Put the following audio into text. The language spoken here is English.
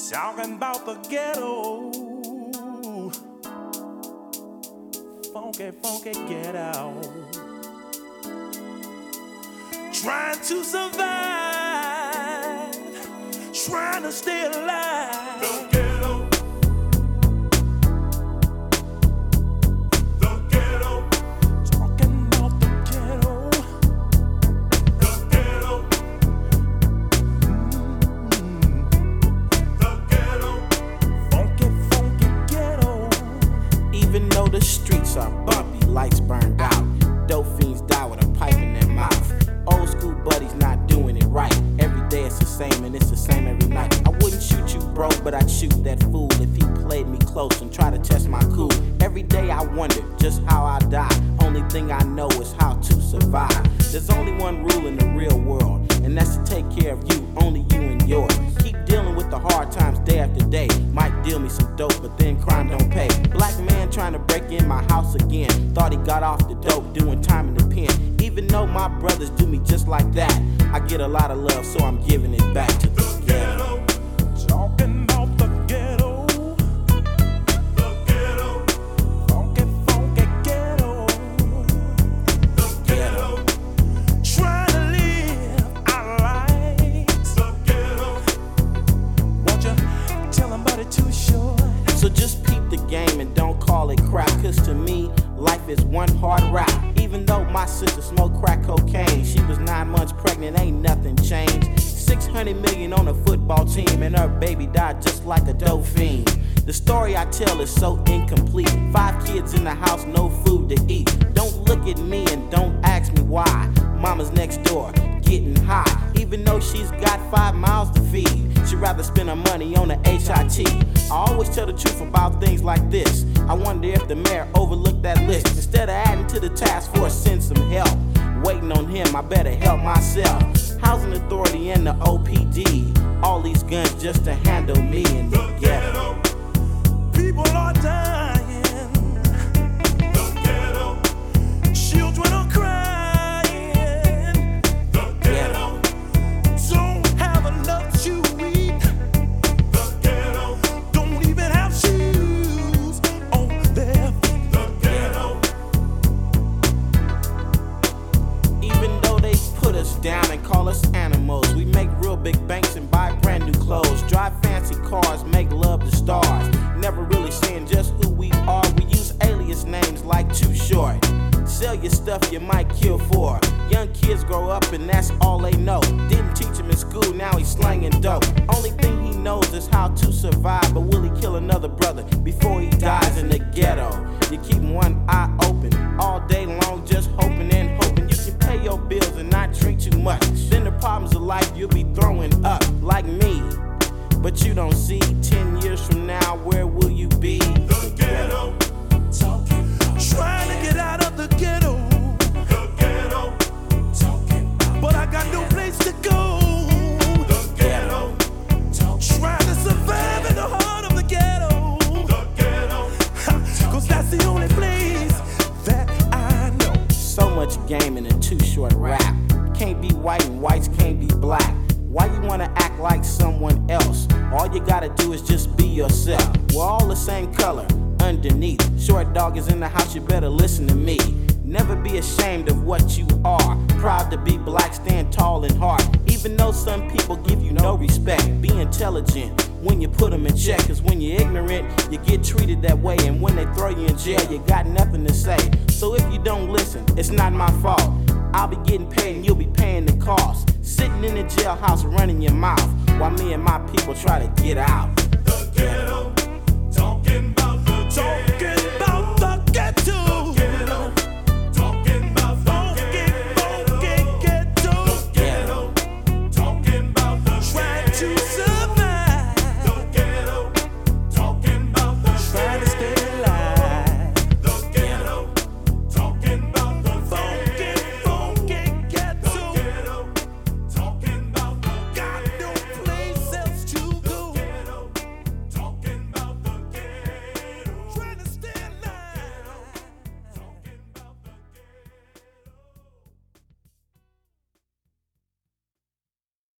Talking about the ghetto. Funky, funky ghetto. Trying to survive, trying to stay alive. The ghetto. The ghetto. Talking about the ghetto. The ghetto. The ghetto. Funky, funky ghetto. Even though the streets are bumpy, lights burned out, dope fiends die with a pipe in their mouth. Old school buddies not doing it right. Every day it's the same and it's the same every night. I wouldn't shoot you, bro, but I'd shoot that fool if he played me close and tried to test my cool. Every day I wonder just how I die. Only thing I know is how to survive. There's only one rule in the real world, and that's to take care of you, only you and yours. Keep dealing with the hard times day after day. Might deal me some dope, but then crime don't pay. Black man trying to break in my house again. Thought he got off the dope, doing time in the pen. Even though my brothers do me just like that, I get a lot of love, so I'm giving it back to the ghetto. Talking about the ghetto. The ghetto. Funky, funky ghetto. The ghetto. Trying to live our lives. The ghetto. Won't you tell them about it too short? So just peep the game and don't call it crap, cause to me, life is one hard rap. Even though my sister smoked crack cocaine, she was 9 months pregnant, ain't nothing changed. 600 million on a football team, and her baby died just like a dope fiend. The story I tell is so incomplete. 5 kids in the house, no food to eat. Don't look at me and don't ask me why. Mama's next door, getting high. Even though she's got 5 mouths to feed, she'd rather spend her money on a HIT. I always tell the truth about things like this. I wonder if the mayor overlooked that list. Instead of adding to the task force, send some help. Waiting on him, I better help myself. Housing Authority and the OPD, all these guns just to handle me in the ghetto. People are dying. The ghetto. Children are crying. The ghetto. Don't have enough to eat. The ghetto. Don't even have shoes on their feet. The ghetto. Even though they put us down and call us animals, we make real big banks and buy brand new clothes, drive fancy cars, make love to stars. Never really saying just who we are. We use alias names like Too Short. Sell your stuff you might kill for. Young kids grow up and that's all they know. Didn't teach him in school, now he's slanging dope. Only thing he knows is how to survive. But will he kill another brother before he dies in the ghetto? You keep one eye open all day long, just hoping and hoping you can pay your bills and not drink too much. Then the problems of life you'll be throwing up like me. But you don't see 10 years from now, where will you be? The ghetto. Talking about trying to get out of the ghetto. The ghetto. Talking about but I got no place to go. The ghetto. Trying to survive in the heart of the ghetto. The ghetto. Cause that's the only place that I know. So much game in a Too Short rap. Can't be white and whites can't be black. Why you wanna act like someone else? All you gotta do is just be yourself. We're all the same color underneath. Short dog is in the house, you better listen to me. Never be ashamed of what you are. Proud to be black, stand tall and hard. Even though some people give you no respect, be intelligent when you put them in check. Cause when you're ignorant, you get treated that way. And when they throw you in jail, you got nothing to say. So if you don't listen, it's not my fault. I'll be getting paid and you'll be paying the cost. Sitting in the jailhouse running your mouth while me and my people try to get out. The ghetto.